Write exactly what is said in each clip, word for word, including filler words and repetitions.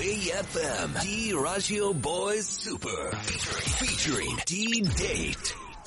J-ウェイ エフエム D Radio Boys Super featuring D-Date。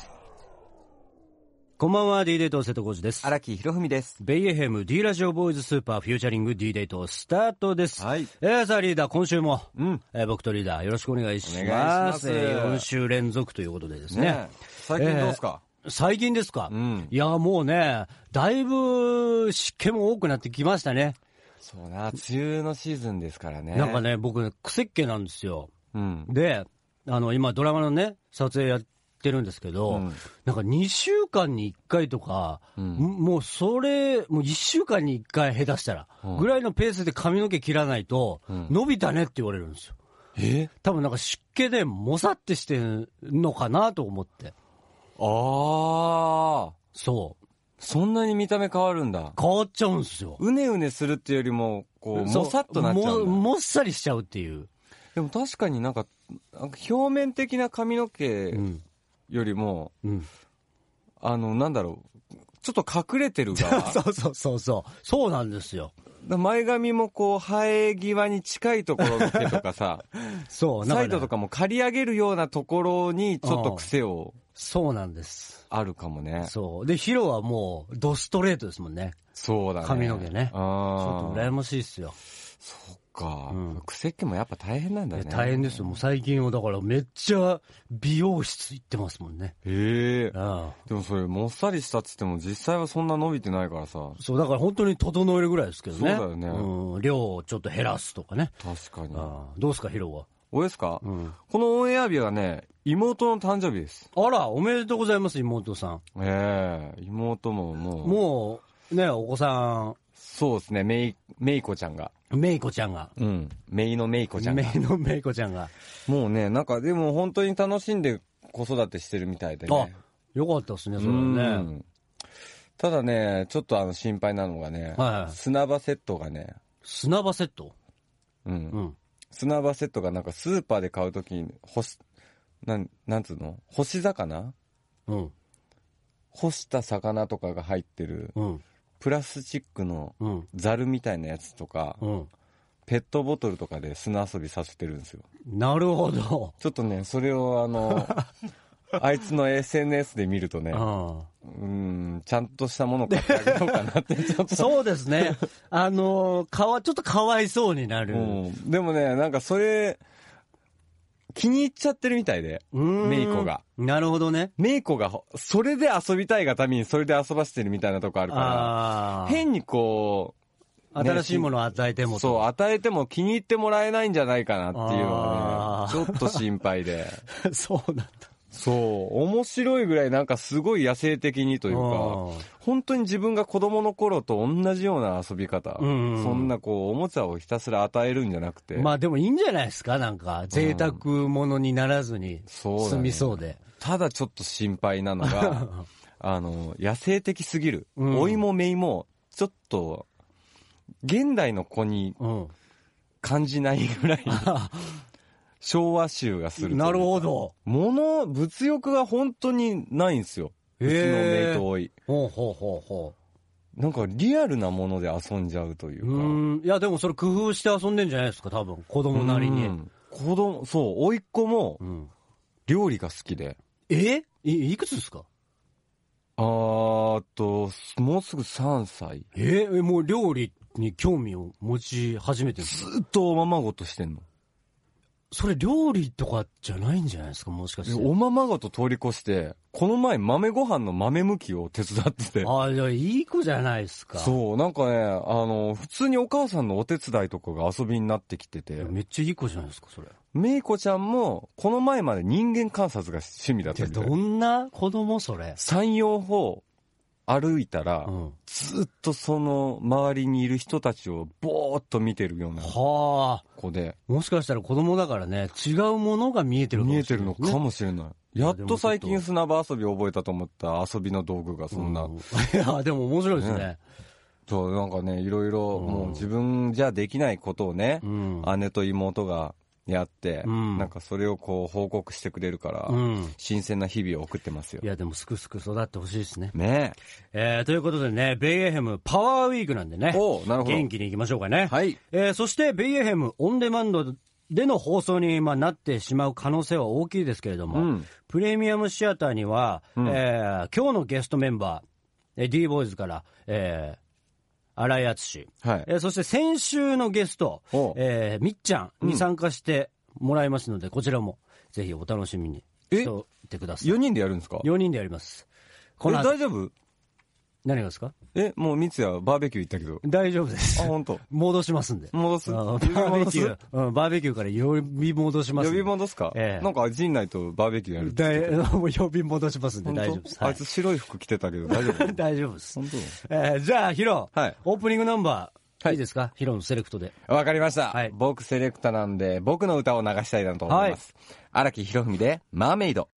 こんばんは、 D デート瀬戸康史です。 荒木博文です。 ベイエフエム D ラジオボーイズスーパーフューチャリング D デートスタートです。 はい。 えー、さあリーダー、今週も、 うんえー、僕とリーダーよろしくお願いします。 お願いします。 えー、よん週連続ということでですね。ね、 最近どうですか？ えー、最近ですか、 うん、 いやもうね、だいぶ湿気も多くなってきましたね。 そうな、梅雨のシーズンですからね。 なんかね、僕ね、癖っ気なんですよ。 うん、 で、あの今ドラマのね撮影やってるんですけど、うん、なんかにしゅうかんにいっかいとか、うん、もうそれもういっしゅうかんにいっかい下手したら、うん、ぐらいのペースで髪の毛切らないと、うん、伸びたねって言われるんですよ。 え？ 多分なんか湿気でもさってしてるのかなと思って。 ああ、 そう。 そんなに見た目変わるんだ。 変わっちゃうんですよ。 うねうねするっていうよりもこうもさっとなっちゃうんだ。 も, もっさりしちゃうっていう。 でも確かになんか表面的な髪の毛よりも、うんうん、あのなんだろう、ちょっと隠れてる側そうそうそうそうそうなんですよ。 前髪もこう生え際に近いところの毛とかさそうなんか、ね、サイドとかも刈り上げるようなところにちょっと癖を、 そうなんです、 あるかもね。 そうで、ヒロはもうドストレートですもんね。 そうだね、 髪の毛ね。 あ、 ちょっと羨ましいっすよ。 そっか、うん、癖っ気もやっぱ大変なんだね。 大変ですよ。もう最近はだからめっちゃ美容室行ってますもんね。 へえ。でもそれもっさりしたっつっても実際はそんな伸びてないからさ。 そうだから本当に整えるぐらいですけどね。 そうだよね、 うん、量をちょっと減らすとかね。 確かに。 あ、どうですかヒロは？ おですか、うん、このオンエア日はね、妹の誕生日です。 あら、おめでとうございます。妹さん。 ええー、妹ももうもうね、お子さん。 そうですね、めいめいこちゃんがめいこちゃんがうんめいのめいこちゃんがめいのめいこちゃんがもうね、なんかでも本当に楽しんで子育てしてるみたいでね。 あ、よかったですね、それはね。うん、 ただね、ちょっとあの心配なのがね、はいはい、砂場セットがね。 砂場セット？ うん、うん、砂場セットがなんかスーパーで買うときに干しなんなんつうの、干し魚、うん、干した魚とかが入ってる、うん、プラスチックのザルみたいなやつとか、うん、ペットボトルとかで砂遊びさせてるんですよ。 なるほど。 ちょっとね、それをあのあいつの エスエヌエス で見るとね、あ、うん、ちゃんとしたもの買ってあげようかなってちょっとそうですね、あのかわちょっとかわいそうになる、うん、 でもね、なんかそれ気に入っちゃってるみたいで、メイコが。 なるほどね。 メイコがそれで遊びたいがためにそれで遊ばせてるみたいなとこあるから、変にこう、ね、新しいものを与えても、 そう与えても気に入ってもらえないんじゃないかなっていうのはね、ちょっと心配でそうなんだ。 そう面白いぐらいなんかすごい野生的にというか、本当に自分が子供の頃と同じような遊び方、うんうん、そんなこうおもちゃをひたすら与えるんじゃなくて、 まあでもいいんじゃないですか、なんか贅沢ものにならずに済みそうで、うん、そうだね、 ただちょっと心配なのがあの野生的すぎる、うん、老いも姪もちょっと現代の子に感じないぐらい、うん昭和臭がする。 なるほど。 物物欲が本当にないんですよ。うちのメイと多い。 ほうほうほうほう。なんかリアルなもので遊んじゃうというか。 うん。いやでもそれ工夫して遊んでんじゃないですか、多分子供なりに。うん、 子供、そう、甥っ子も料理が好きで。 うん、えい？いくつですか？ あーっともうすぐさんさい。 えー、もう料理に興味を持ち始めてるんですか？ ずっとおままごとしてんの。 それ料理とかじゃないんじゃないですか、もしかして。 おままごと通り越してこの前豆ご飯の豆むきを手伝ってて。 ああ、じゃあいい子じゃないですか。 そうなんかね、あの普通にお母さんのお手伝いとかが遊びになってきてて、 めっちゃいい子じゃないですかそれ。 めいこちゃんもこの前まで人間観察が趣味だったみたい。 どんな子供それ。 山陽歩歩いたら、うん、ずっとその周りにいる人たちをぼーっと見てるような子で、はあ、もしかしたら子供だからね、違うものが見えてるかもしれない、ね、見えてるのかもしれない。やっと最近砂場遊び覚えたと思った遊びの道具がそんな、うん、いやでも面白いですね。ね、 そうなんかね、いろいろもう自分じゃできないことをね、うん、姉と妹がやって、うん、なんかそれをこう報告してくれるから、うん、新鮮な日々を送ってますよ。 いやでもすくすく育ってほしいですね。 ねえー、ということでね、ベイエフエムパワーウィークなんでね、 おなるほど、 元気にいきましょうかね。 はい。 えー、そしてベイエフエムオンデマンドでの放送に、まあ、なってしまう可能性は大きいですけれども、うん、プレミアムシアターには、うん、えー、今日のゲストメンバー D ボーイズから、えー新井敦、はい、えー、そして先週のゲスト、えー、みっちゃんに参加してもらいますので、うん、こちらもぜひお楽しみにしておいてください。 よにんでやるんですか？ よにんでやります。 これ大丈夫？ 何がですか？ え、もう三ツ矢バーベキュー行ったけど。 大丈夫です。 あ、本当。 戻しますんで。 戻す。 バーベキュー、うん、バーベキューから呼び戻します。 呼び戻すか？ええ、なんか陣内とバーベキューやるってだい。もう呼び戻しますんで大丈夫です。 はい、あいつ白い服着てたけど大丈夫？ 大丈夫です。 本当。 えー、じゃあヒロ、 はい、 オープニングナンバー、はい、いいですか？ヒロのセレクトで。 わかりました。はい、僕セレクタなんで僕の歌を流したいなと思います。荒、はい、木博文でマーメイド。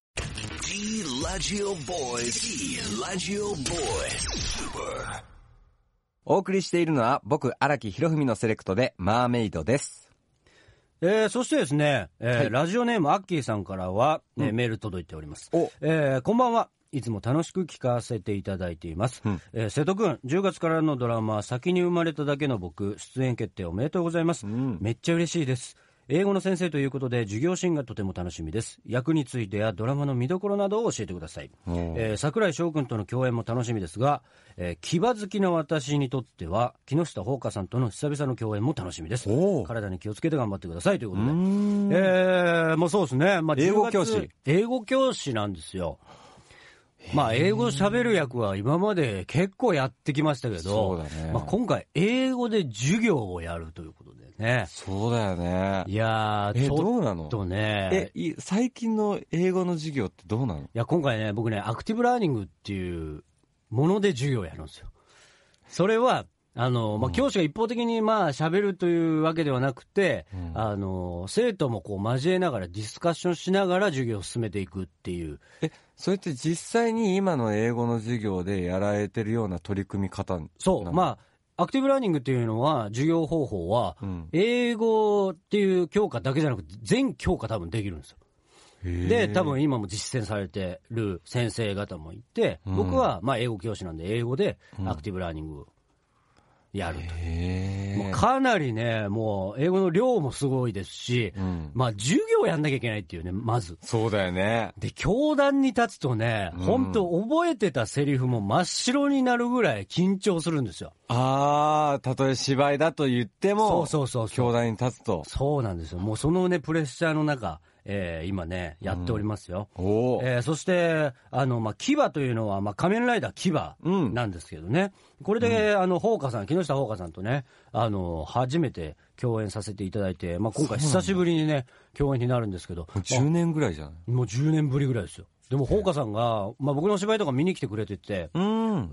D ラジオボーイズ D ラジオボーイズスーパー。 お送りしているのは僕荒木博文のセレクトでマーメイドです。 えー、そしてですね、えーはい、ラジオネームアッキーさんからは、ね、うん、メール届いております。えー、こんばんは。いつも楽しく聞かせていただいています。うん、えー、瀬戸くん、じゅうがつからのドラマ先に生まれただけの僕、出演決定おめでとうございます。うん、めっちゃ嬉しいです。英語の先生ということで授業シーンがとても楽しみです。役についてやドラマの見どころなどを教えてください。えー、桜井翔君との共演も楽しみですが、えー、牙好きな私にとっては木下ほうかさんとの久々の共演も楽しみです。体に気をつけて頑張ってくださいということで、えー、もうそうですね、まあ、 英語教師英語教師なんですよ。まあ、英語喋る役は今まで結構やってきましたけど、 そうだね、 まあ、今回英語で授業をやるということでね。 そうだよね。 いやー、ちょっとね。どうなの？ え、最近の英語の授業ってどうなの？いや、今回ね、僕ね、アクティブラーニングっていうもので授業をやるんですよ。それは、あの、まあ、教師が一方的にまあ喋るというわけではなくて、うん、あの、生徒もこう交えながらディスカッションしながら授業を進めていくっていう。 え、それって実際に今の英語の授業でやられてるような取り組み方なの？ そう。まあ、アクティブラーニングっていうのは、授業方法は、英語っていう教科だけじゃなくて、全教科多分できるんですよ。で、多分今も実践されてる先生方もいて、うん、僕はまあ英語教師なんで英語でアクティブラーニングをやると。もうかなりね、もう英語の量もすごいですし、うん、まあ授業やんなきゃいけないっていうね、まず。 そうだよね。 で、教壇に立つとね、うん、本当覚えてたセリフも真っ白になるぐらい緊張するんですよ。 ああ、たとえ芝居だと言っても、 そうそうそうそう。 教壇に立つと。 そうなんですよ。もうそのね、プレッシャーの中、えー、今ね、やっておりますよ。うん、えー、そして、あの、まあ、牙というのは、まあ、仮面ライダー牙なんですけどね。うん、これで、あの、ほうかさん、木下ほうかさんとね、あの、初めて共演させていただいて、まあ、今回久しぶりにね、共演になるんですけど。もうじゅうねんぐらいじゃない？ もうじゅうねんぶりぐらいですよ。でも、ほうかさんが、まあ、僕の芝居とか見に来てくれてて、うん、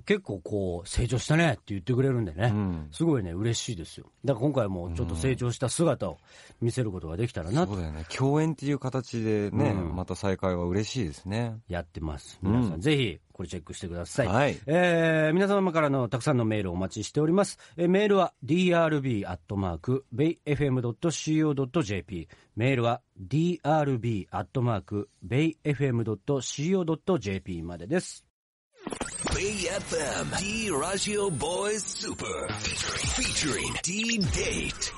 結構こう、成長したねって言ってくれるんでね、うん、すごいね、嬉しいですよ。だから今回もちょっと成長した姿を見せることができたらなと。 そうだよね。共演っていう形でね、うん、また再会は嬉しいですね。 やってます。皆さん、うん、ぜひ、これチェックしてください。 はい。 えー、皆様からのたくさんのメールをお待ちしております。えー、メールは ディーアールビー アットマーク ベイエフエム ドット シーオー ドット ジェーピー メールは ディーアールビー アットマーク ベイエフエム ドット シーオー ドット ジェーピー までです。 Bay エフエム D Radio Boys Super featuring D Date。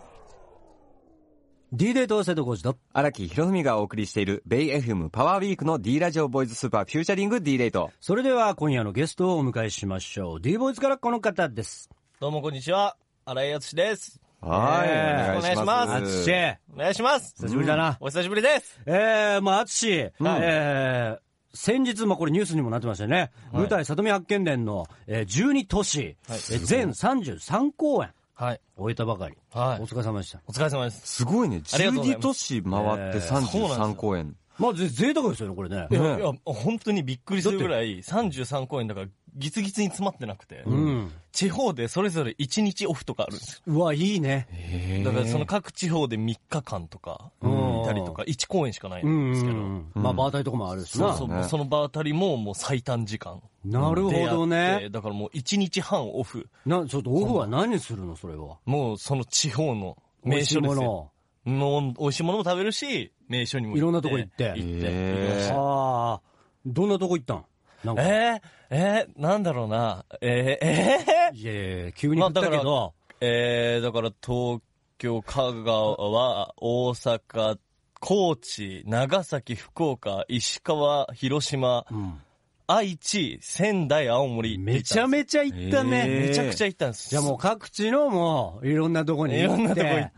D デート瀬戸康史と荒木博文がお送りしているベイ エフエム パワーウィークの D ラジオボーイズスーパーフューチャリング D デート。 それでは今夜のゲストをお迎えしましょう。 D ボーイズからこの方です。 どうもこんにちは、新井敦です。 はい、 えー、お願いします。 敦お願いします。 久しぶりだな、 うん、お久しぶりです。 えー、まあ敦、うん、えー先日、まあ、これニュースにもなってましたよね、はい、舞台里見八犬伝の、えー、じゅうに都市、はい、えー、全さんじゅうさん公演、はい、終えたばかり、はい、お疲れ様でした。 お疲れ様です。 すごいね、じゅうに都市回ってさんじゅうさん公演、 まあ、ぜ贅沢ですよねこれね。 いやいや本当にびっくりするぐらいさんじゅうさん公演だからギツギツに詰まってなくて、うん、地方でそれぞれいちにちオフとかあるんですよ。 うわいいね。 だからその各地方でみっかかんとかいたりとかいち公演しかないんですけど、うんうん、まあ場当たりとかもあるしな。 そうそう、ね、その場当たりももう最短時間。 なるほどね。 だからもういちにちはんオフ。 なちょっとオフは何するのそれは。 もうその地方の名所ですよ。 もう美味しいものも食べるし、名所にも行って。 いろんなとこ行って。 行って。 えー、 ああ。どんなとこ行ったん？なんかえー、えー、なんだろうな。えー、えー、 いやいや急に振ったけど。 まあ、えー、だから東京、香川、大阪、高知、長崎、福岡、石川、広島、うん、愛知、仙台、青森。 めちゃめちゃ行ったね。 えー、めちゃくちゃ行ったんです。 じゃあもう各地のもういろんなとこに行って。 いろんなとこ行って。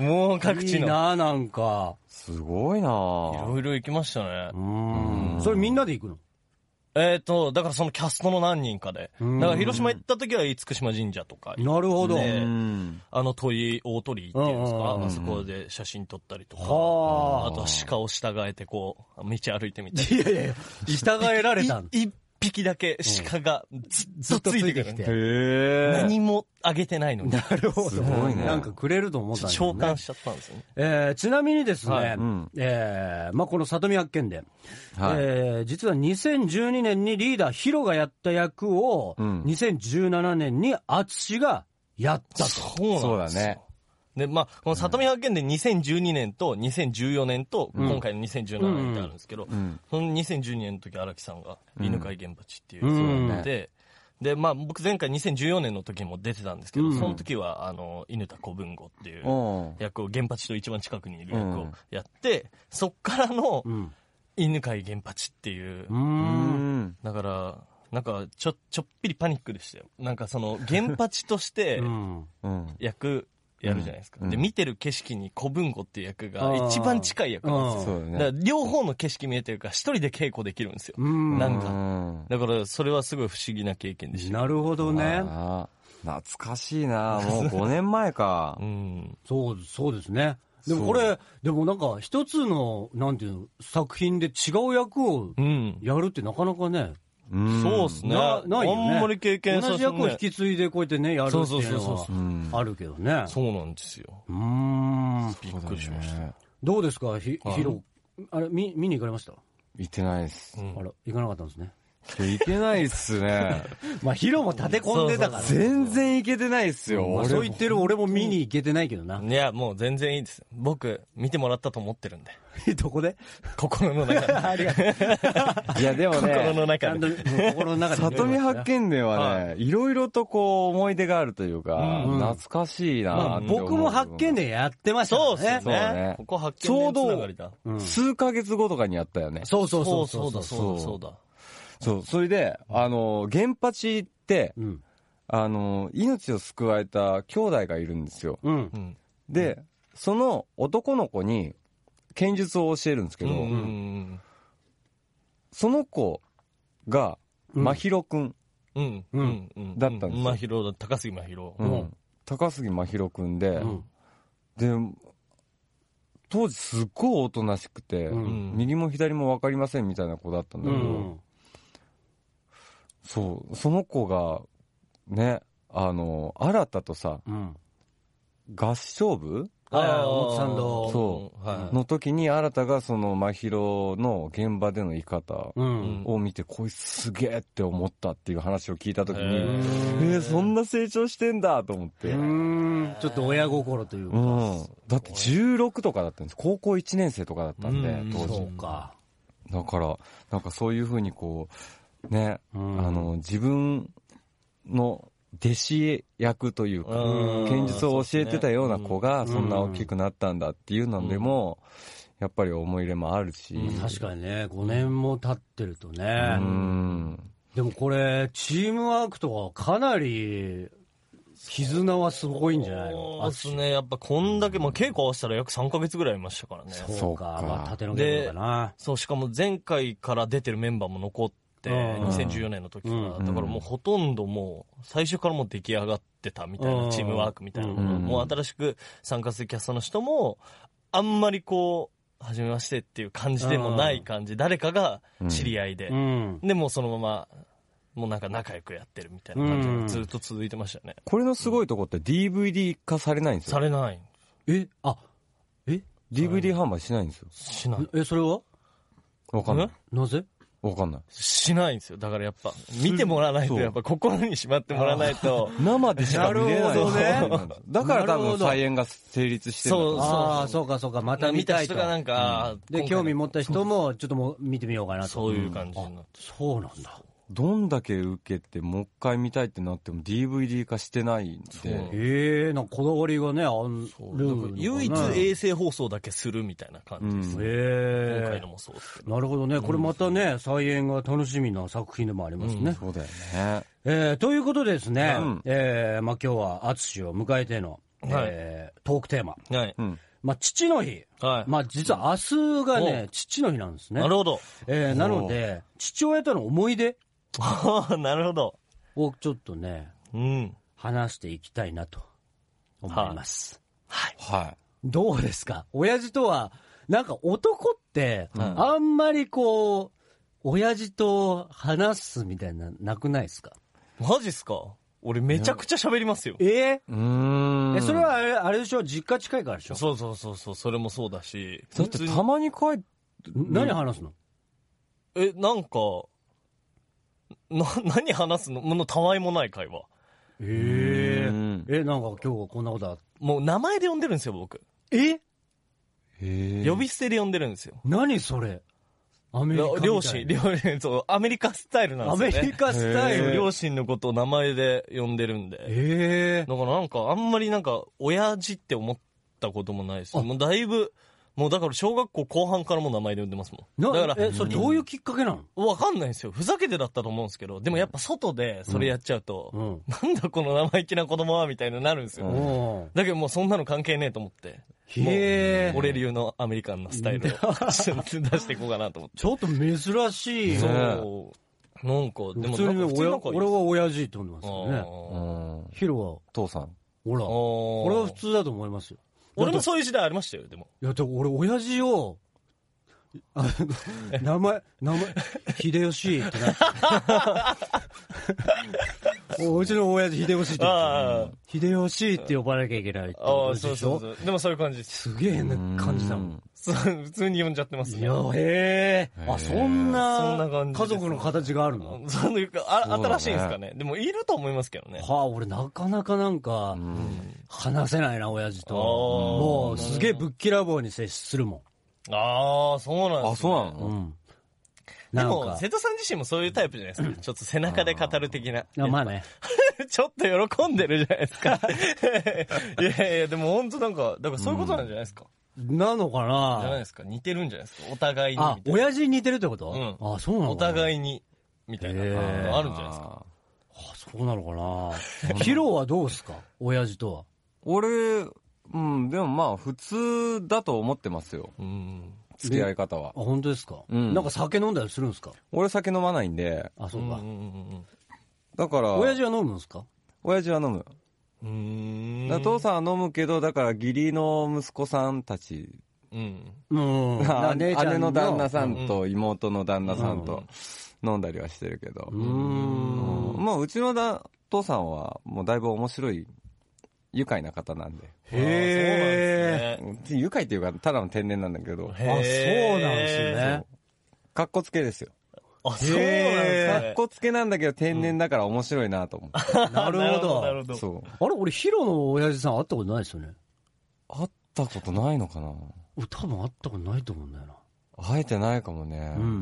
もう各地の。 いいななんか。 すごいないろいろ行きましたね。 うん。それみんなで行くの？ えっと、だからそのキャストの何人かで。だから広島行った時は厳島神社とか。 なるほど。 あの鳥居、大鳥居っていうんですか、あそこで写真撮ったりとか。あとは鹿を従えてこう、道歩いてみたり。 いやいやいや、従えられたん一匹だけ鹿がずっとついてくるんで。 へ何もあげてないのに。 なるほど。 すごいね。 なんかくれると思ったんですね。召喚しちゃったんですよね。 えー、ちなみにですね、 はいうん、えー、まあ、この里見八犬伝、 はい、 えー、実はにせんじゅうにねんにリーダーヒロがやった役を、うん、にせんじゅうななねんに淳がやったと。 そうなんですよ。 そうだね。 で、まあ、この里見八犬伝にせんじゅうにねんとにせんじゅうよねんと、今回のにせんじゅうななねんってあるんですけど、うん、そのにせんじゅうにねんの時荒木さんが犬飼源八っていうので、うん、で、まあ僕前回にせんじゅうよねんの時も出てたんですけど、うん、その時はあの、犬田小文吾っていう役を、源八と一番近くにいる役をやって、そっからの犬飼源八っていう、うん、だから、なんかちょ、ちょっぴりパニックでしたよ。なんかその、源八として役、やるじゃないですか、うん、で見てる景色に小文吾っていう役が一番近い役なんですよ、ね、だから両方の景色見えてるから一人で稽古できるんですよ、なんかだからそれはすごい不思議な経験でした。 なるほどね。 懐かしいな、もうごねんまえか、 うん、そうそうですね。でもこれでもなんか一つのなんていうの作品で違う役をやるってなかなかね、 うん、そうですね。 な、ないよね。 あんまり経験させて、ね、 同じ役を引き継いでこうやってね、やるっていうのはあるけどね。 そうなんですよ。 うーん。 びっくりしました。 どうですか、ひ、ヒロ。あれ、見、見に行かれました？ 行ってないです。 うん、あら、行かなかったんですね。 いけないっすね。 まあ、ヒロも立て込んでたから。 全然いけてないっすよ。 まあ、そう言ってる俺も見に行けてないけどな。 いや、もう全然いいです。僕、見てもらったと思ってるんで。 どこで？ 心の中で。 ありがとう。 いや、でもね、 心の中で。 心の中で。 里見八犬伝はね、いろいろとこう、思い出があるというか、うん、懐かしいな、まあ、 僕も八犬伝やってましたね。 そうですね。 そうね。 ここ八犬伝つながりだ。 ちょうど、数ヶ月後とかにやったよね。 そうそうそう。 そうだ、そうだ、そうだ。 そう、それで、あの、源八って、うん、あの、命を救われた兄弟がいるんですよ。うん、で、その男の子に剣術を教えるんですけど、うんうんうん、その子が、真宙くんだったんですよ。 真宙だ、高杉真宙。 うん、高杉真宙くんで、うん、で、当時すっごいおとなしくて、うん、右も左も分かりませんみたいな子だったんだけど、うんそう、その子が、ね、あの、新とさ、うん、合唱部ああ、表参道。 そう、はい、の時に新がその真宙の現場での生き方を見て、うん、こいつすげえって思ったっていう話を聞いた時に、えー、そんな成長してんだと思って。 うんちょっと親心というか。うん、 だってじゅうろくとかだったんです。高校いちねん生とかだったんで、当時。 そうか。 だから、なんかそういう風にこう、ね、うん、あの、自分の弟子役というか、剣術を教えてたような子がそんな大きくなったんだっていうのでも、やっぱり思い入れもあるし。 うん、確かにね、ごねんも経ってるとね。うん、でもこれ、チームワークとかかなり、絆はすごいんじゃないの？ そうですね。やっぱこんだけ、まあ、稽古合わせたら約さんかげつぐらいいましたからね。 そうか。まあ、縦の稽古だな。 そう、しかも前回から出てるメンバーも残って、にせんじゅうよねんの時から、だからもうほとんどもう最初からもう出来上がってたみたいなチームワークみたいなもの、もう新しく参加するキャストの人もあんまりこう初めましてっていう感じでもない感じ、誰かが知り合いで、でもそのままもうなんか仲良くやってるみたいな感じがずっと続いてましたね。 これのすごいとこって ディーブイディー 化されないんですよ。 されない。 えあえディーブイディー 販売しないんですよ。 しない。 えそれはわかんない。 なぜ？ わかんない。 しないんですよ。だからやっぱ、見てもらわないと、やっぱ心にしまってもらわないと。 生でしか見れない。 なるほどね。 だから多分菜園が成立してる。 そうそう。ああ、そうかそうか。また見たいと。 見た人がなんか、 うん、で、興味持った人も、ちょっともう見てみようかなと。 そういう感じになって、うん。 そうなんだ。 どんだけ受けてもう一回見たいってなっても ディーブイディー 化してないんで。 へえ、なんかこだわりがね、ある。 唯一衛星放送だけするみたいな感じです。うん、へえ。今回のもそうですけど。 なるほどね。これまたね、再演が楽しみな作品でもありますね。うん、 そうだよね。 えー、ということでですね、うん、えー、まあ今日は淳を迎えての、はい、えー、トークテーマ。はい。うんまあ、父の日。はい。まあ、実は明日がね、父の日なんですね。 なるほど。 えー、なので、父親との思い出。 なるほど。 をちょっとね、うん。話していきたいなと思います。 はい。 はい。 どうですか？親父とは、なんか男って、あんまりこう、親父と話すみたいな、なくないですか？ マジっすか？俺めちゃくちゃ喋りますよ。 えー、うーん。え、それはあれ、あれでしょ？実家近いからでしょ？ そうそうそうそう、それもそうだし。 だってたまに帰って、 何話すの？ え、なんか、な、何話すの？ものたわいもない会話。 へー。え、なんか今日はこんなことあった。 もう名前で呼んでるんですよ、僕。 え？ へ呼び捨てで呼んでるんですよ。 何それ？アメリカ両親、両親、そう、アメリカスタイルなんですよね。 アメリカスタイル両親のことを名前で呼んでるんで。 へだからなんか、あんまりなんか、親父って思ったこともないです。もうだいぶ、もうだから小学校後半からも名前で呼んでますもん。だから、 え、それどういうきっかけなの？わかんないんですよ。ふざけてだったと思うんですけど、でもやっぱ外でそれやっちゃうと、うん、なんだこの生意気な子供はみたいになるんですよ。うん、だけどもうそんなの関係ねえと思って。へー。俺流のアメリカンなスタイルを出していこうかなと思って。 ちょっと珍しい。 そう。なんか、でも普通に親、俺は親父って呼んでますよね。ヒロは父さん。 ほら。俺は普通だと思いますよ。 俺もそういう時代ありましたよ、でも。 いや、でも俺、親父を、あ名前、名前、秀吉ってなって。うちの親父秀吉って言って。秀吉って呼ばなきゃいけないってことでしょ。ああ、そうそうそう。 でもそういう感じです。 すげえな感じだもん。 そう、普通に呼んじゃってますね。 いや、へえ。あ、そんな、そんな感じ。家族の形があるの？ そういうか、あ、新しいんですかね。でも、いると思いますけどね。 はあ、俺なかなかなんか、話せないな、親父と。もう、すげえぶっきらぼうに接するもん。 ああ、そうなんですね。 あ、そうなの？うん。 でも、瀬戸さん自身もそういうタイプじゃないですか。ちょっと背中で語る的な。 あ、まあね。 ちょっと喜んでるじゃないですか。いやいや、でも本当なんか、だからそういうことなんじゃないですか。 なのかな？ じゃないですか。似てるんじゃないですか。お互いに。 あ、親父に似てるってこと？ うん。 あ、そうなのかな。 お互いに、みたいなのあるんじゃないですか。 あ、そうなのかな。ヒロはどうですか？親父とは。 俺、うん、でもまあ、普通だと思ってますよ。うん。付き合い方は。 あ、本当ですか？うん。なんか酒飲んだりするんですか？ 俺酒飲まないんで。 あ、そうか。 だから。 親父は飲むんですか？ 親父は飲む。 うーん。 だ父さんは飲むけど、だから義理の息子さんたち。 うん。うん。 姉の旦那さんと妹の旦那さんと飲んだりはしてるけど。うん。まあ、うちのだ父さんはもうだいぶ面白い。愉快な方なんで。 へぇー。 愉快っていうか、ただの天然なんだけど。 あ、そうなんですね。 かっこつけですよ。 あ、そうなんですね。かっこつけなんだけど天然だから面白いなと思って。 なるほど。 なるほど。 そう。 あれ、俺、ヒロの親父さん会ったことないですよね。 会ったことないのかな？ 俺、多分会ったことないと思うんだよな。 会えてないかもね。うん。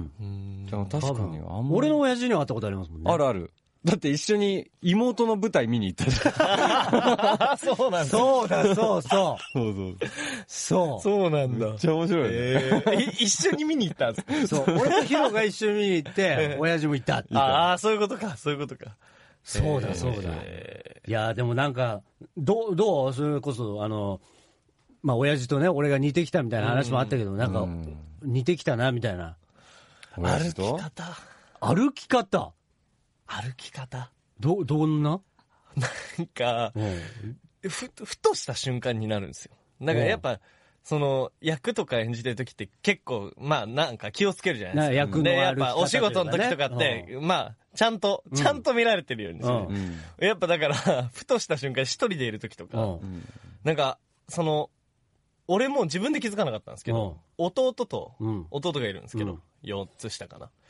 でも確かにあんまり。 俺の親父には会ったことありますもんね。 あるある。だって一緒に妹の舞台見に行ったじゃん。そうなんだ。 そうだ、そうそう。 そうそう。 そう。 そうなんだ。 めっちゃ面白いね。 えー、一緒に見に行ったんですか？そう。俺とヒロが一緒に見に行って、親父も行った。 ああ、そういうことか、そういうことか。 そうだ、そうだ。えー、いや、でもなんか、どう、どうそれこそ、あの、まあ、親父とね、俺が似てきたみたいな話もあったけど、なんか、似てきたな、みたいな。 歩き方。 歩き方。 歩き方ど、どんななんか、ふ、ふとした瞬間になるんですよ。なんかやっぱ、その、役とか演じてる時って結構、まあなんか気をつけるじゃないですか。 役ので、やっぱお仕事の時とかって、まあ、ちゃんと、ちゃんと見られてるようにですね。やっぱだから、ふとした瞬間一人でいる時とか、なんか、その、俺も自分で気づかなかったんですけど、弟と、弟がいるんですけど、よっつ下かな。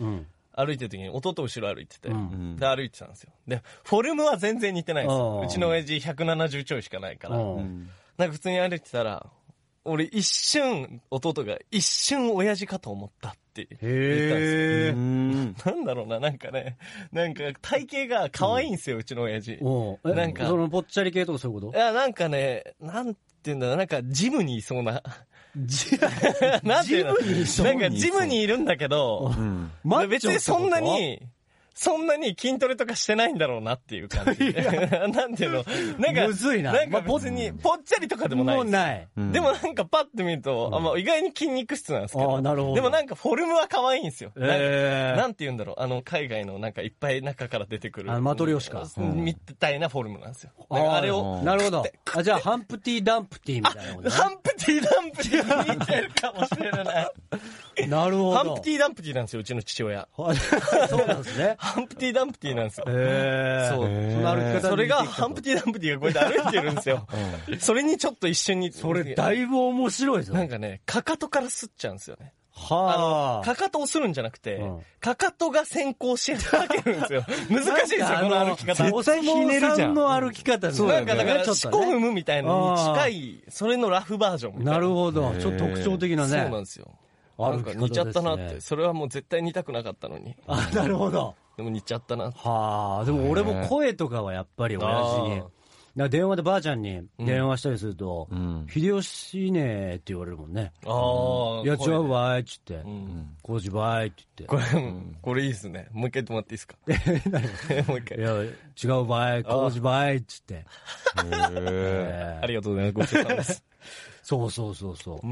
歩いてる時に弟後ろ歩いてて、うん、で歩いてたんですよ。でフォルムは全然似てないんですよ。うちの親父ひゃくななじゅうちょいしかないから、うん、なんか普通に歩いてたら俺一瞬弟が一瞬親父かと思ったって言ったんですよ。なんだろうな、なんかね、なんか体型が可愛いんですよ、うん、うちの親父。なんかそのぽっちゃり系とかそういうこと？ いやなんかね、なんて言うんだろう、なんかジムにいそうな。ジなんていうの、なんかジムにいるんだけど、うん、別にそんなに。そんなに筋トレとかしてないんだろうなっていう感じ。なんていうの、なんか、 むずいな。 なんか別に、ぽっちゃりとかでもない。もうない。 でもなんかパッと見ると、うん、あまあ、意外に筋肉質なんですけど。 あ、なるほど。 でもなんかフォルムは可愛いんですよ。えー、なんて言うんだろう、あの、海外のなんかいっぱい中から出てくる。 あ、マトリョーシカ。 みたいなフォルムなんですよ。 あ, あれを。 なるほど。あ、じゃあ、ハンプティ・ダンプティみたいなこと、ね。 ハンプティ・ダンプティに似てるかもしれない。 なるほど。 ハンプティ・ダンプティなんですよ、うちの父親。 そうなんですね。 ハンプティ・ダンプティなんですよ。 へー。 そう。その歩き方それが、ハンプティ・ダンプティがこうやって歩いてるんですよ。うん、それにちょっと一瞬に。 それだいぶ面白いですよ。 なんかね、かかとから吸っちゃうんですよね。 はあ。かかとをするんじゃなくて、うん、かかとが先行しかけるんですよ。難しいですよ、この歩き方。 おさひねるじゃん。の歩き方そうなんかだから、四股踏むみたいなのに近い、それのラフバージョンみたいな。 なるほど。ちょっと特徴的なね。 そうなんですよ。なんか似ちゃったなって。それはもう絶対似たくなかったのに。 あ、なるほど。 でも似ちゃったな。 はあ、でも俺も声とかはやっぱり親父に。電話でばあちゃんに電話したりすると、うん、秀吉ねって言われるもんね。 ああ。 いや、違うばいっつって。こうじばいって言って。 これ、うん、これいいっすね。もう一回言ってもらっていいですか？もう一回。 いや、違うばい、こうじばいっつって。へえ。ありがとうございます。ごちそうさまです。 そうそうそうそう。 うん。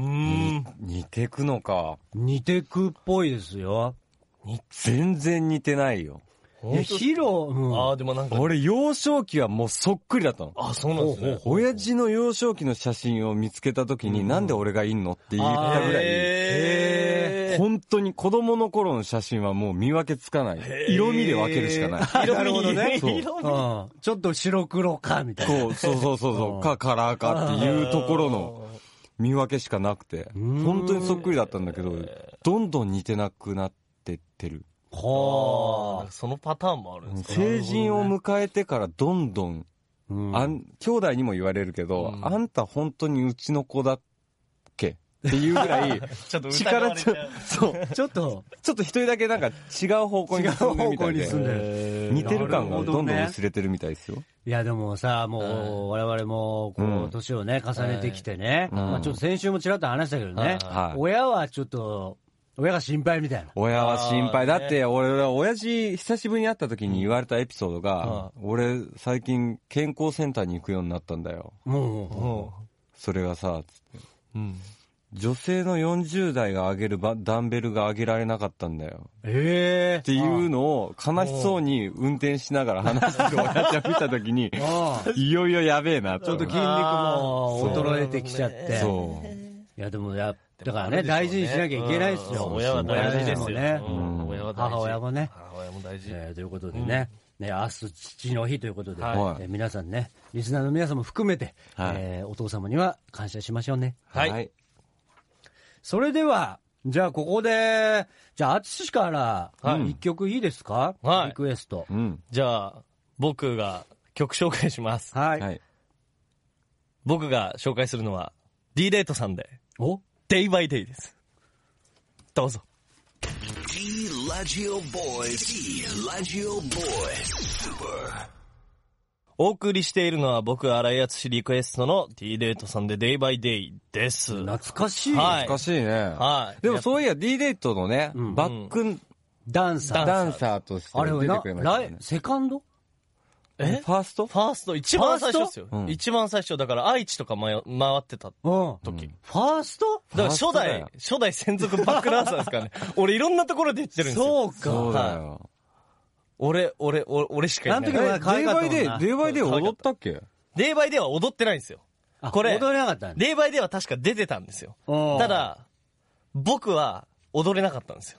似てくのか。 似てくっぽいですよ。 全然似てないよ。 いや、ヒロ、 うん、ああ、でもなんか。 俺、幼少期はもうそっくりだったの。 あ、そうなんですね。 親父の幼少期の写真を見つけた時に、うん、なんで俺がいんのって言ったぐらい、へー本当に子供の頃の写真はもう見分けつかない。色味で分けるしかない。 色味ね。 そう色味、うん。ちょっと白黒か、みたいな。 そうそうそうそう。か、カラーかっていうところの見分けしかなくて、本当にそっくりだったんだけど、どんどん似てなくなってってる。 はあ、そのパターンもあるんですか？ 成人を迎えてからどんどん、うん、あん兄弟にも言われるけど、うん、あんた本当にうちの子だっけっていうぐらいちょっと力ちょそうちょっとちょっと一人だけなんか違う方向に進んでるみたいで似てる感がどんどん薄れてるみたいですよ。 いやでもさ、もう我々もこう年をね重ねてきてね、まあちょっと先週もちらっと話したけどね、親はちょっと親が心配みたいな。 親は心配。だって、俺は親父、久しぶりに会った時に言われたエピソードが、うん、俺、最近、健康センターに行くようになったんだよ。うんうんうん、それがさ、つって、うん。女性のよんじゅう代が上げるダンベルが上げられなかったんだよ。 ええー。 っていうのを、悲しそうに運転しながら話してる親父を見た時に、いよいよやべえなちょっと筋肉も衰えてきちゃって。 そう。 いや、でもやっだからね、大事にしなきゃいけないですよ。 親は大事ですよね。 母親もね。 母親も大事。 ということでね、ね、明日父の日ということで、皆さんね、リスナーの皆さんも含めて、お父様には感謝しましょうね。 はい。 それでは、じゃあここで、じゃあ淳から一曲いいですか？リクエスト。 じゃあ、僕が曲紹介します。 はい。 僕が紹介するのは、D デートさんで。 おデイバイデイです。どうぞ。 D ラジオボーイズ D ラジオボーイズスーパー。 お送りしているのは僕荒井敦リクエストの D デートさんでデイバイデイです。 懐かしい。 はい、懐かしいね。 はい。 でもそういや D デートのね、うん、バックダンサーダンサーとして出てくれましたね。 あれセカンド？ えファーストファースト一番最初ですよ、うん、一番最初だから愛知とか回ってた時、うん、ファーストだから初代初代専属バックダンサーですからね俺いろんなところで言ってるんですよ。 そうかそうだよ、はい、 俺俺俺俺しかいない。 デイバイデイデイバイデイ踊ったっけ？ デイバイデイは踊ってないんですよ。これ踊れなかったんデイバイデイは確か出てたんですよ。ただ僕は踊れなかったんですよ。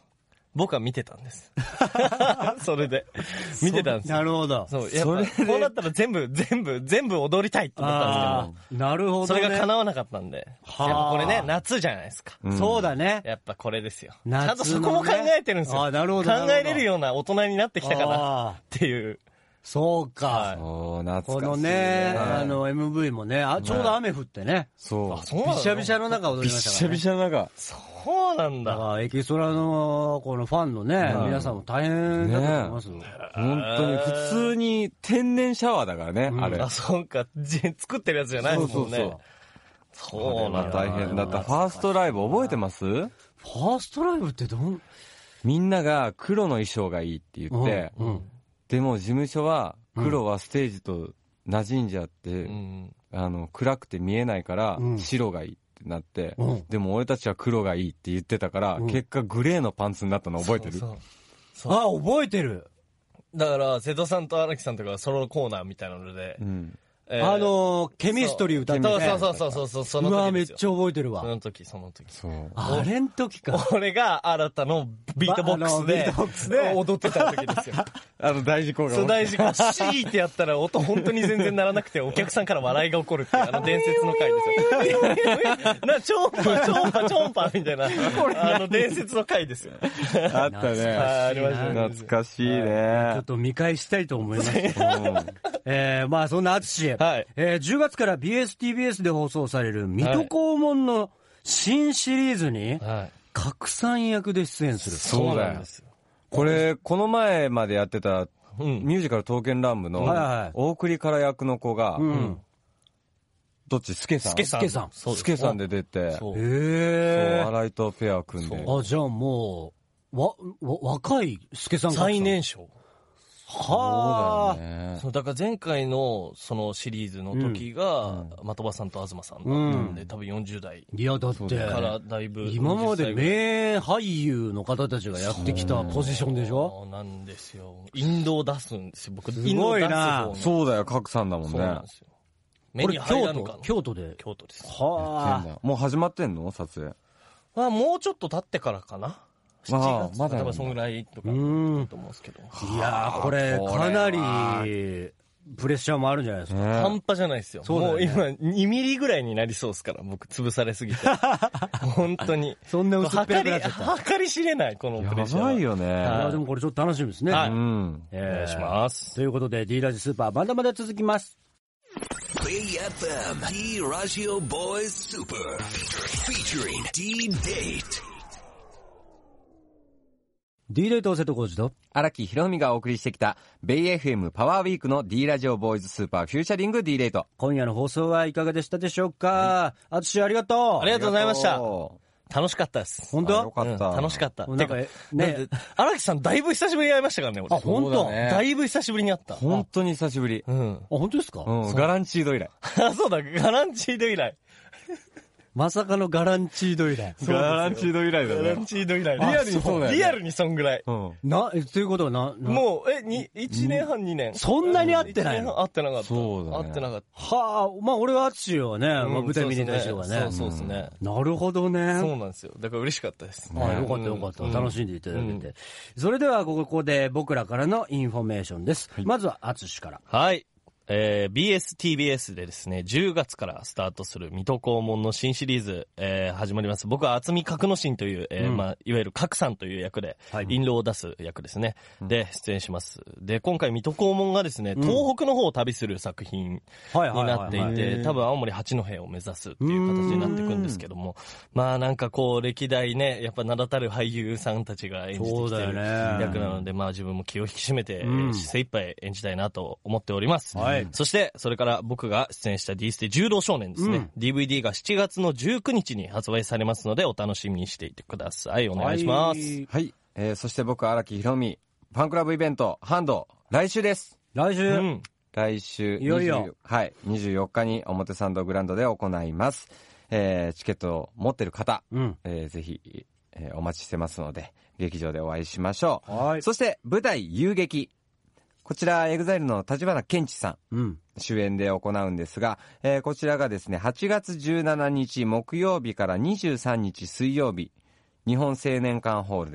僕は見てたんです。それで。見てたんですよ。 なるほど。 そう、やっぱ、こうなったら全部、全部、全部踊りたいって思ったんですけど。 なるほど、ね。 それが叶わなかったんで。やっぱこれね、夏じゃないですか。 うん、そうだね。 やっぱこれですよ。 夏、ね。 ちゃんとそこも考えてるんですよ。 あ、なるほど。 考えれるような大人になってきたからっていう。 そうか。 はい、そう、懐かしい、ね。 このね、あの、エムブイ もね、あ、ちょうど雨降ってね。 そう。 あ、そうびしゃびしゃの中踊りましたからね。 びしゃびしゃの中。 そうなんだ。 だから、エキストラの、このファンのね、うん、皆さんも大変だと思いますよ。ね、 本当に、普通に天然シャワーだからね、うん、あれ。 あ、そうか。作ってるやつじゃないですもんね。そうそうそう。そうなんだ。 大変だった。ファーストライブ覚えてます？ファーストライブってどんみんなが黒の衣装がいいって言って、うんうん、でも事務所は黒はステージと馴染んじゃって、うん、あの暗くて見えないから白がいいってなって、うん、でも俺たちは黒がいいって言ってたから、うん、結果グレーのパンツになったの覚えてる？そうそうそう。あ、覚えてる。 だから瀬戸さんと荒木さんとかソロコーナーみたいなので、うんえー、あのー、ケミストリー歌ってね。そうそうそうそうそう、その時ですよ。 うわ、めっちゃ覚えてるわ。 その時、その時。 そう。 あれん時か。 俺が新たのビートボックスで、ビートボックスで踊ってた時ですよ。 あの大事故が。 そう、大事故。シーってやったら音本当に全然鳴らなくて、お客さんから笑いが起こるっていう、あの伝説の回ですよ。な、超音波、超音波、超音波みたいな、あの伝説の回ですよ。 あったね。 ありましたね。 懐かしいね。 ちょっと見返したいと思います。えー、まあそんな淳。 はい。 えー、じゅうがつから ビーエスティービーエス で放送される水戸黄門の新シリーズに、拡散役で出演する。 そうだよ。これ、この前までやってた、ミュージカル刀剣乱舞の、大栗から役の子が、どっちスケさんスケさん。 スケさんで出て、へぇー。そう、新井とペア組んで。 あ、じゃあもう、わ、わ、若いスケさんが。 最年少。 はあ、ね、 そうだから前回のそのシリーズの時が、的場さんと東さんだったんで、うん、多分よんじゅう代。 いや、だって、 からだいぶ今まで名俳優の方たちがやってきたポジションでしょ？ そうなんですよ。インドを出すんですよ、僕。 すごいな。 そうだよ、賀来さんだもんね。そうなんですよ。 目に入らぬかな。京都で。 京都です。 はあ。もう始まってんの？撮影。 まあ、もうちょっと経ってからかな。しちがつまだ多分そんぐらいとかだと思うんですけど。 いやー、これかなりプレッシャーもあるんじゃないですか。 半端じゃないですよ。もう今にミリぐらいになりそうですから、僕潰されすぎて。本当に。 そんな薄っぺらくなっちゃった。 計り知れない、このプレッシャー。 やばいよね。いや、でもこれちょっと楽しみですね。 はい。お願いします。 ということで D ラジスーパーまだまだ続きます。 ベイエフエム D ラジオボーイズスーパー featuring D Date。 D デート瀬戸康史と荒木博文がお送りしてきたベイ エフエム パワーウィークの D ラジオボーイズスーパーフューチャリング D デート。 今夜の放送はいかがでしたでしょうか？あつしありがとう。 ありがとうございました。楽しかったです。 本当？ よかった。 うん、楽しかった。 なんかね、 荒木さんだいぶ久しぶりに会いましたからね。俺あ、本当？ ね、 だいぶ久しぶりに会った。 本当に久しぶり。 うん。あ、本当ですか？ うん。ガランチード以来。 あ、そうだ、ガランチード以来。 まさかのガランチード以来。 ガランチード以来だね。 ガランチード以来。 リアルにそうだよね。 リアルにそんぐらい。 うん。 な、え、ということはな、 もう、え、に、一年半、二年。 そんなに会ってないの？ 会ってなかった。 そうだね。 会ってなかった。 はあ、まあ俺はあつしはね、まあ舞台見に行った人がね。 そうそうですね。 なるほどね。 そうなんですよ。だから嬉しかったです。 あ、よかったよかった。楽しんでいただけて。それではここで僕らからのインフォメーションです。まずはあつしから。 はい。えー、ビーエスティービーエス でですね、じゅうがつからスタートする水戸黄門の新シリーズ、えー、始まります。僕は渥美角之進という、えー、うん、まあ、いわゆる角さんという役で、はい、印籠を出す役ですね。で、出演します。で、今回水戸黄門がですね、東北の方を旅する作品になっていて、多分青森八戸を目指すっていう形になっていくんですけども、まあなんかこう、歴代ね、やっぱ名だたる俳優さんたちが演じてきてる役なので、まあ自分も気を引き締めて、うん、精一杯演じたいなと思っております。はい、そして、それから僕が出演した D ステ柔道少年ですね、うん。ディーブイディー がしちがつのじゅうくにちに発売されますので、お楽しみにしていてください。お願いします。はい。 はい、えー、そして僕、荒木博美、ファンクラブイベント、ハンド、来週です。 来週、うん、 来週、 いよいよ。 はい、にじゅうよっかに表参道グランドで行います。えー、チケットを持ってる方、うん、えー、ぜひ、えー、お待ちしてますので、劇場でお会いしましょう。はい。そして、舞台、遊劇。こちら、エグザイルの立花健一さん、うん、主演で行うんですが、えー、こちらがですね、はちがつじゅうしちにち木曜日からにじゅうさんにち水曜日、日本青年館ホールで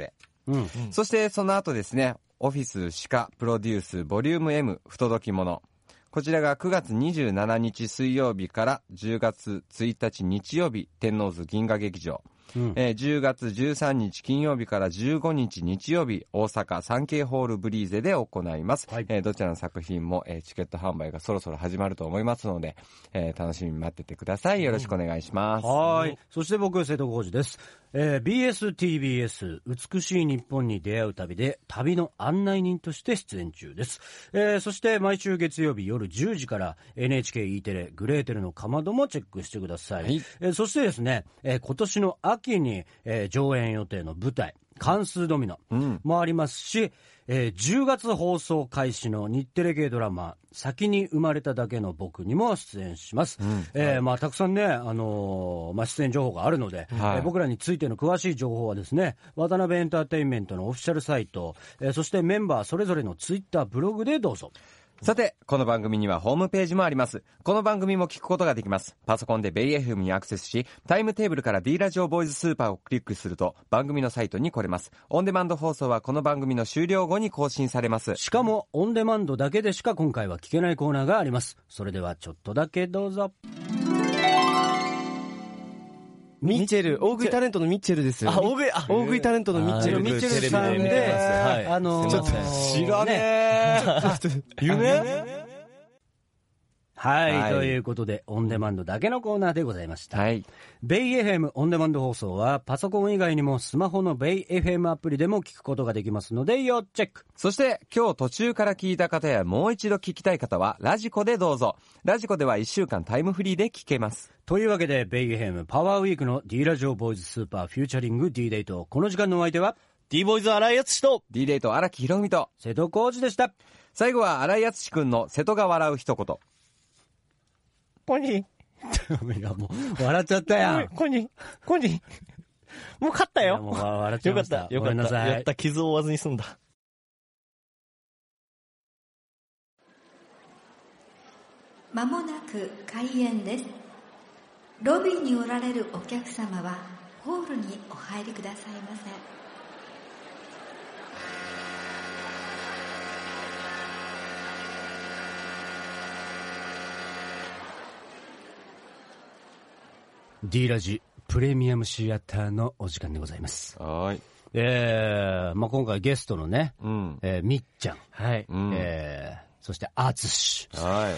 うん、そしてその後ですね、オフィスシカプロデュースボリューム M 不届き者。こちらがくがつにじゅうしちにち水曜日からじゅうがつついたち日曜日、天王洲銀河劇場。うん、えー、じゅうがつじゅうさんにち金曜日からじゅうごにち日曜日、大阪サンケイホールブリーゼで行います。はい、えー、どちらの作品も、えー、チケット販売がそろそろ始まると思いますので、えー、楽しみに待っててください。よろしくお願いします。 うん、はい。そして僕、瀬戸康史です。えー、ビーエスティービーエス 美しい日本に出会う旅で旅の案内人として出演中です。えー、そして毎週月曜日夜じゅうじから エヌエイチケー E テレグレーテルのかまどもチェックしてください。はい、えー、そしてですね、えー、今年の秋に、えー、上演予定の舞台関数ドミノもありますし、うん、えー、じゅうがつ放送開始の日テレ系ドラマ先に生まれただけの僕にも出演します。うん、えー、まあたくさんね、あのー、まあ出演情報があるので、はい、えー、僕らについての詳しい情報はですね、渡辺エンターテインメントのオフィシャルサイト、えー、そしてメンバーそれぞれのツイッターブログでどうぞ。 さて、この番組にはホームページもあります。この番組も聞くことができます。パソコンでベイ エフエム にアクセスし、タイムテーブルから D ラジオボーイズスーパーをクリックすると番組のサイトに来れます。オンデマンド放送はこの番組の終了後に更新されます。 しかもオンデマンドだけでしか今回は聞けないコーナーがあります。それではちょっとだけどうぞ。 ミッチェル、大食いタレントのミッチェルですよ、ね。 あ、大食い、あ、 大食いタレントのミッチェル。 ミッチェルさんで、はい、あのー、 ちょっと、知らねー。 夢はい、はい、ということでオンデマンドだけのコーナーでございました。はい、ベイ エフエム オンデマンド放送はパソコン以外にもスマホのベイ エフエム アプリでも聞くことができますので要チェック。 そして今日途中から聞いた方やもう一度聞きたい方はラジコでどうぞ。ラジコではいっしゅうかんタイムフリーで聞けます。 というわけでベイ エフエム パワーウィークの D ラジオボーイズスーパーフューチャリング D デート、この時間のお相手は D ボーイズ新井敦と D デート荒木宏文と瀬戸康史でした。 最後は新井敦くんの瀬戸が笑う一言。 コニー。 いやもう笑っちゃったやん。 コニー、コニー。もう勝ったよ。 もう笑っちゃいました。 よかった、よかった。ごめんなさい。やった、傷を負わずに済んだ。 まもなく開演です。ロビーにおられるお客様はホールにお入りくださいませ。 D ラジプレミアムシアターのお時間でございます。 はい。 えー、まあ今回ゲストのね、うん、えー、みっちゃん、 はい、 うん、えー、そしてあつし、 はい。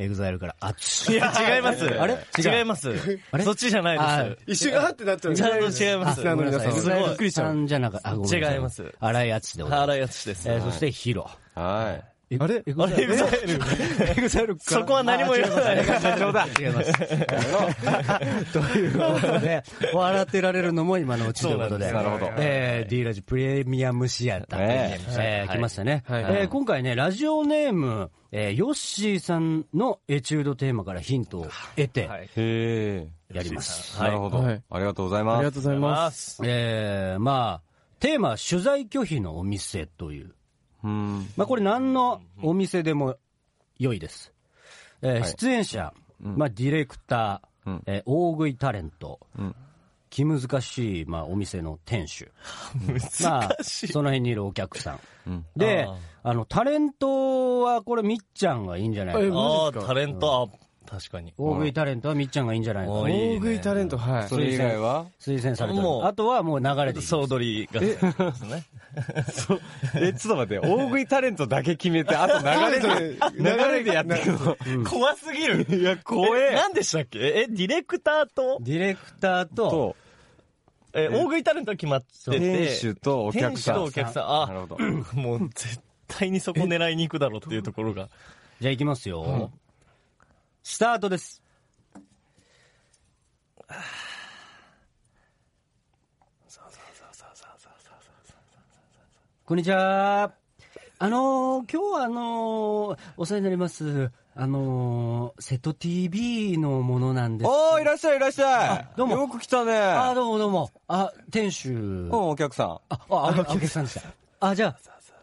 エグザイルからあつし。 いや違います。 あれ違います。あれそっちじゃないです。 一瞬あってなっちゃう。 ちゃんと違います。 あ、ごめんなさい。エグザイルびっくりしたさんじゃなかった。 違います。 荒井あつしでございます。 荒井あつしです。 えー、そしてヒロ。 はい。 あれエグザイルエグザイルそこは何も言わない。 冗談。違います。ということで、笑ってられるのも今のうちということで。 なるほど。 えー、D ラジプレミアムシアター。えー、えー、来ましたね。 はい、 えー、今回ね、ラジオネーム、えー、ヨッシーさんのエチュードテーマからヒントを得て、 はい、へやります。 なるほど、はい。ありがとうございます。 ありがとうございます。 えー、まあ、テーマは取材拒否のお店という。 うんまあ、これ何のお店でも良いです。えーはい、出演者、まあ、ディレクター、うんえー、大食いタレント、うん、気難しい、まあ、お店の店主。 難しい。 まあ、その辺にいるお客さん。うん、で、あの、タレントはこれみっちゃんがいいんじゃないかな。 ああ、タレント、 確かに。大食いタレントはみっちゃんがいいんじゃないかな。 大食いタレント、はい。 それ以外は推薦された。あとはもう流れで。 総取りが。ですね。 え、ちょっと待って、大食いタレントだけ決めて、あと流れで、流れでやっていくの。怖すぎる。 いや、怖え。 何でしたっけえ、ディレクターとディレクターと、 え、大食いタレントは決まってて。 店主とお客さん。 店主とお客さん。あ、なるほど。もう絶対にそこ狙いに行くだろうっていうところが。 じゃあ行きますよ。スタートです。こんにちは。あのー、今日はあのー、お世話になります。あのー、瀬戸 ティービー のものなんです。 おー、いらっしゃいいらっしゃい。 どうも。 よく来たね。 あ、どうもどうも。あ、店主。うん、 お客さん。 あ、あ、お客さんでした。あ、じゃあ、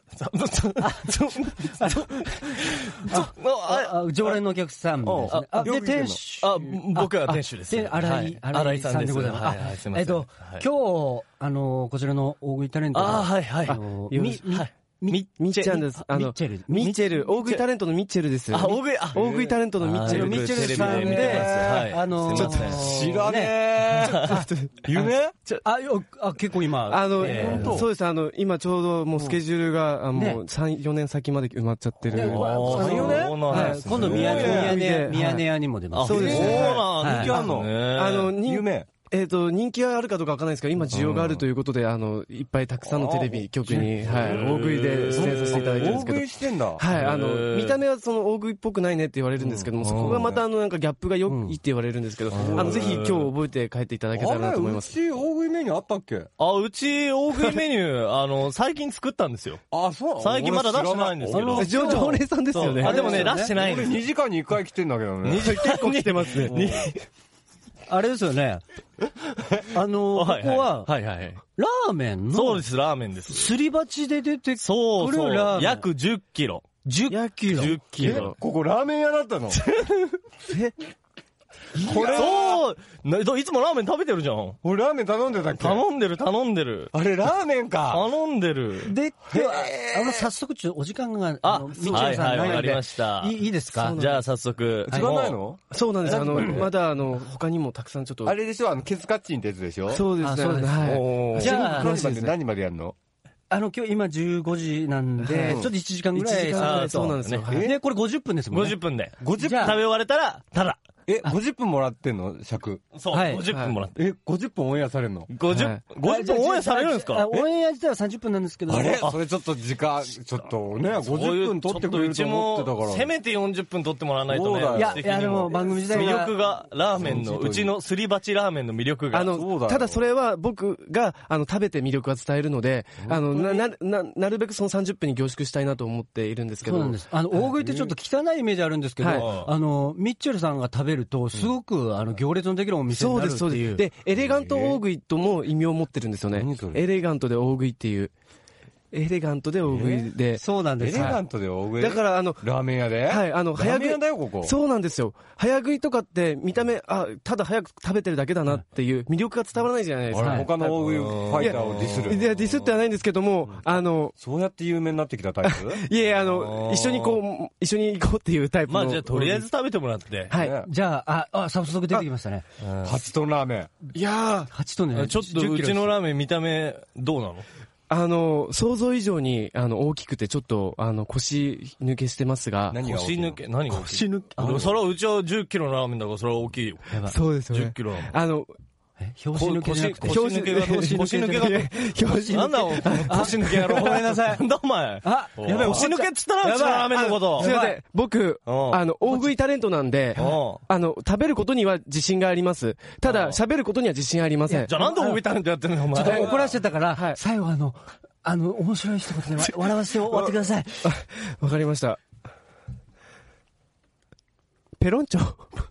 常連のお客さんですね。で、店主。 あ、僕は店主です。 新井、新井さんでございます。えっと、今日、あの、こちらの大食いタレントが、 あ、はいはい。 み、み、 み、みっちゃんです。あの、ミッチェル。ミッチェル。大食いタレントのミッチェルです。 あ、大食い、あ、 大食いタレントのミッチェル。 ミッチェルさんで、あの、 ちょっと知らねー。有名？ あ、あ、結構今。 あの、そうです。あの、今ちょうどもうスケジュールが、もうさん、よねん先まで埋まっちゃってる。さん、 よねん？今度、ミヤネ、ミヤネ屋にも出ます。 そうですね。 そうなん、人気あんの？ あの、 有名。 えっと、人気はあるかどうかわからないですけど、今需要があるということで、あの、いっぱいたくさんのテレビ局に、はい、大食いで出演させていただいてるんですけど。 大食いしてんだ。 はい、あの、見た目はその大食いっぽくないねって言われるんですけども、そこがまたあの、なんかギャップが良いって言われるんですけど、あの、ぜひ今日覚えて帰っていただけたらなと思います。 うち大食いメニューあったっけ？ あ、うち大食いメニュー、あの、最近作ったんですよ。 あ、そう？ 最近まだ出してないんですけど。 常連さんですよね。 あ、でもね、出してないんです。 俺にじかんにいっかい来てんだけどね。 結構来てますね。 あれですよね。あの、ここは、 はいはい。 ラーメンの、 そうです、ラーメンです。 すり鉢で出てくるそうそう。約じゅっキロ。 じゅっキロ。 じゅっキロ。 ここラーメン屋だったの？ えこれそういつもラーメン食べてるじゃん。 俺ラーメン頼んでたっけ？ 頼んでる頼んでる。 あれラーメンか。 頼んでる。 で、では、あの、早速ちょっとお時間が、 あ、 みちえさんはいはい、わかりました。 いいですか？ じゃあ早速。 違わないの？ そうなんです。あの、まだあの、他にもたくさんちょっと。 あれでしょ、あの、ケツカッチンってやつでしょ？ そうですね。 そうです。 はい。 じゃあ、 何まで何までやるの？ あの、今日今じゅうごじなんで、ちょっといちじかんぐらい。 いちじかんぐらい、そうなんですよ。 で、これごじゅっぷんですもんね。 ごじゅっぷんで。 ごじゅっぷん食べ終われたら、ただ。 え、ごじゅっぷんもらってんの？尺。 そう、ごじゅっぷんもらって。 え、ごじゅっぷんオンエアされるの？ ごじゅう、ごじゅっぷんオンエアされるんですか？ オンエア自体はさんじゅっぷんなんですけど。 あれそれちょっと時間、ちょっとね、ごじゅっぷん取ってくれると思ってたから。 せめてよんじゅっぷん取ってもらわないとね。 いや、いやでも番組自体魅力が、ラーメンの、うちのすり鉢ラーメンの魅力が。 あの、ただそれは僕が、あの、食べて魅力は伝えるので、あの、な、な、な、なるべくそのさんじゅっぷんに凝縮したいなと思っているんですけど。 そうなんです。あの、大食いってちょっと汚いイメージあるんですけど、あの、ミッチェルさんが食べると、すごく、あの、行列のできるお店になるっていう。 そうです、そうです。で、エレガント大食いとも意味を持ってるんですよね。エレガントで大食いっていう。エレガントで大食いで。 そうなんです。 エレガントで大食い？ だから、あの、 ラーメン屋で？ はい、あの、早食い。 ラーメン屋だよ、ここ。 そうなんですよ。早食いとかって見た目、あ、ただ早く食べてるだけだなっていう魅力が伝わらないじゃないですか。 他の大食いファイターをディスる。 いや、ディスってはないんですけども、あの、 そうやって有名になってきたタイプ？ いやいや、あの、一緒にこう、一緒に行こうっていうタイプの。 まあじゃあとりあえず食べてもらって。 はい。 じゃあ、あ、あ、早速出てきましたね。 はちトンラーメン。 いやー、 はちトンね。 ちょっとうちのラーメン見た目、どうなの？ あの、想像以上に、あの、大きくて、ちょっと、あの、腰抜けしてますが。 何が腰抜け何が腰抜けそれはうちはじゅっキロのラーメンだから、それは大きいよ。 そうですよね。 じゅっキロ。 あの、 表紙抜けじゃなくて。 表紙抜けが、腰抜けが、表紙なんだ腰抜けやろ。 ごめんなさい。 なんだお前。 あ、 やべえ、腰抜けっつったらうちのラーメンのこと。 すいません。僕、あの、大食いタレントなんで、あの、食べることには自信があります。ただ、喋ることには自信ありません。 じゃあなんで大食いタレントやってんのお前。 ちょっと怒らせてたから、最後あの、あの、面白い一言で笑わせて終わってください。 わかりました。ペロンチョ。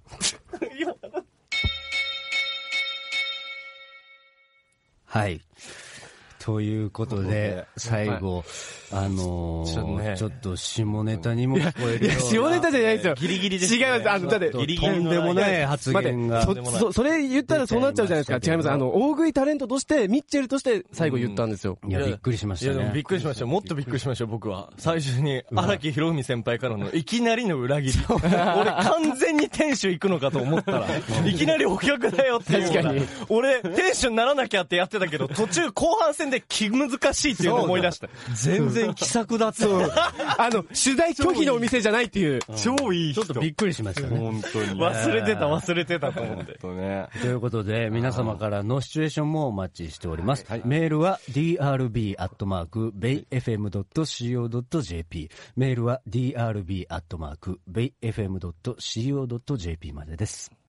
はい。ということで、最後、あのー、ちょっと下ネタにも聞こえるような。 下ネタじゃないですよ。 ギリギリです違います。あの、だって、 とんでもない発言が。 そ、それ言ったらそうなっちゃうじゃないですか。違います。あの、大食いタレントとして、ミッチェルとして最後言ったんですよ。 いや、びっくりしましたね。 いや、でもびっくりしました。もっとびっくりしました、僕は。最初に、荒木博文先輩からの、いきなりの裏切り。俺、完全に店主行くのかと思ったら、いきなりお客だよっていう。 確かに。 俺、店主にならなきゃってやってたけど、途中後半戦で気難しいっていうのを思い出した。 全然気さくだった。 あの、取材拒否のお店じゃないっていう。 超いい人。 ちょっとびっくりしましたね。 本当に。 忘れてた、忘れてたと思って。 とね。 ということで、皆様からのシチュエーションもお待ちしております。メールは ディーアールビー アットマーク ベイエフエム ドット シーオー ドット ジェーピー。メールは ディーアールビー アットマーク ベイエフエム ドット シーオー ドット ジェーピー までです。